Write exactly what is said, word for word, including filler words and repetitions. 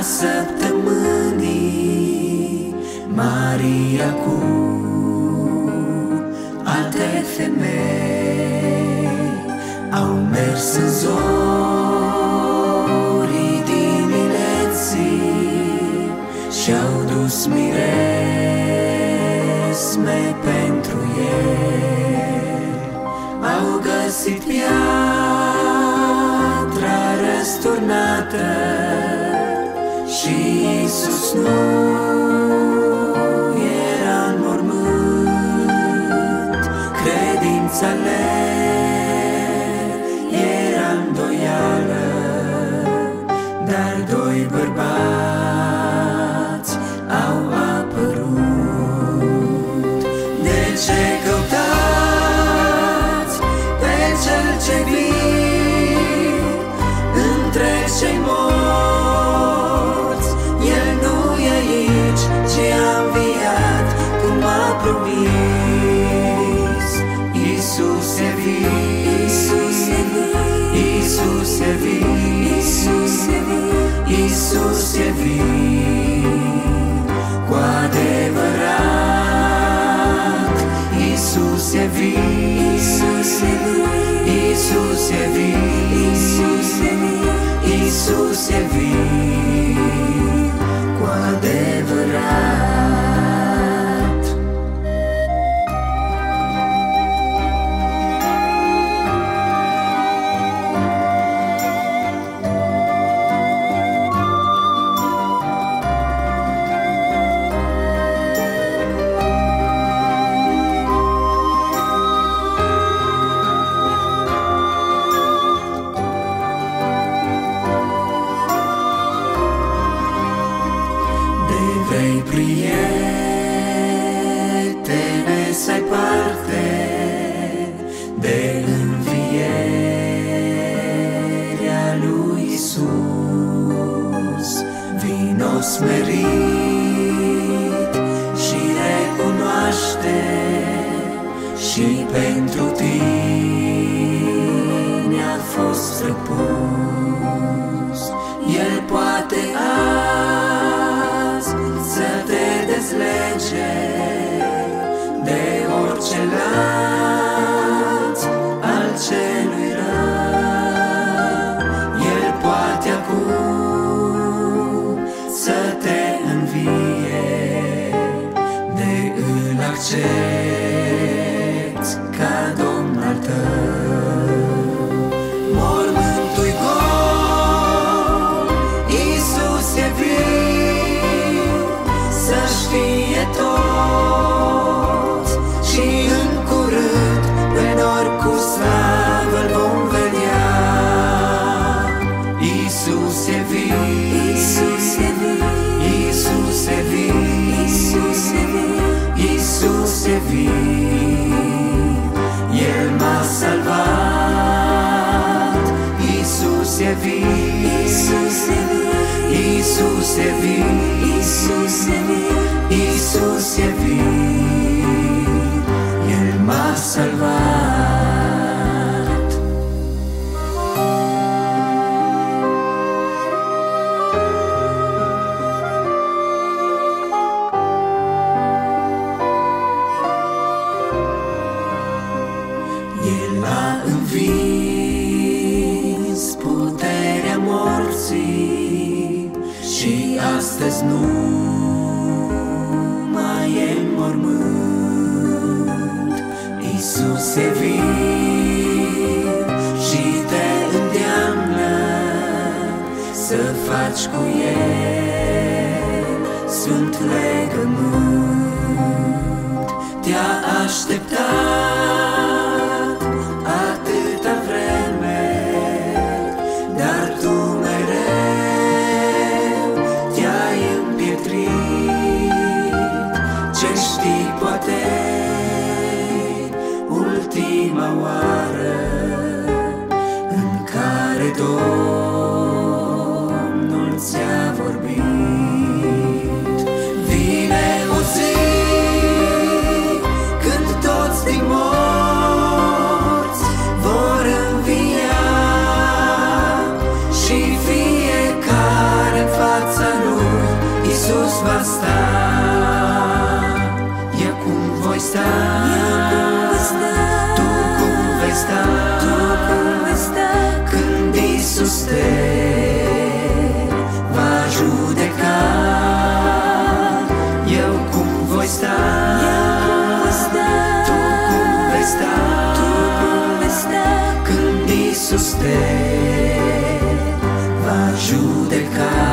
săptămânii, Maria cu alte femei au mers în zorii dimineții și-au dus miresme pentru ei. Au găsit piatra răsturnată și Iisus nu era în mormânt. Credința le era îndoială, dar doi bărbați au apărut. De ce căutați pe cel ce vii între cei morți? El nu e aici, ci a înviat, cum a promis. Iisus e vii, Iisus e vii, Iisus e vii, Iisus e vii, Iisus e vii, cu adevărat. Iisus e vii, Iisus e vii, Iisus e vii, Iisus e vii, Iisus e vii, cu adevărat. Vrei, prietene, să ai parte de învierea lui Iisus. Vino smerit și recunoaște, și pentru tine a fost răpus. El poate azi să te dezlege de orice lanț al celui rău. El poate acum să te învie, de îl accepti ca Domn al tău. Mormântul-i gol, Iisus e viu, să știe toți, și în curând pe nori cu slavă-L vom vedea. Iisus e viu, Iisus e viu, Iisus e viu, Iisus e viu, Iisus e viu, El m-a salvat. Iisus e viu, Iisus e viu, Iisus e viu, Iisus e viu, Iisus e viu, El m-a salvat. El a învins puterea morții și astăzi nu mai e în mormânt. Iisus e viu și te îndeamnă să faci cu El sfânt legământ. Te-a așteptat atâta vreme, dar tu mereu te-ai împietrit. Ce știi, poate ultima oară în care Domnul ți-a vorbit. Vine o zi când toți din morți vor învia și fiecare în fața Iisus te va judeca.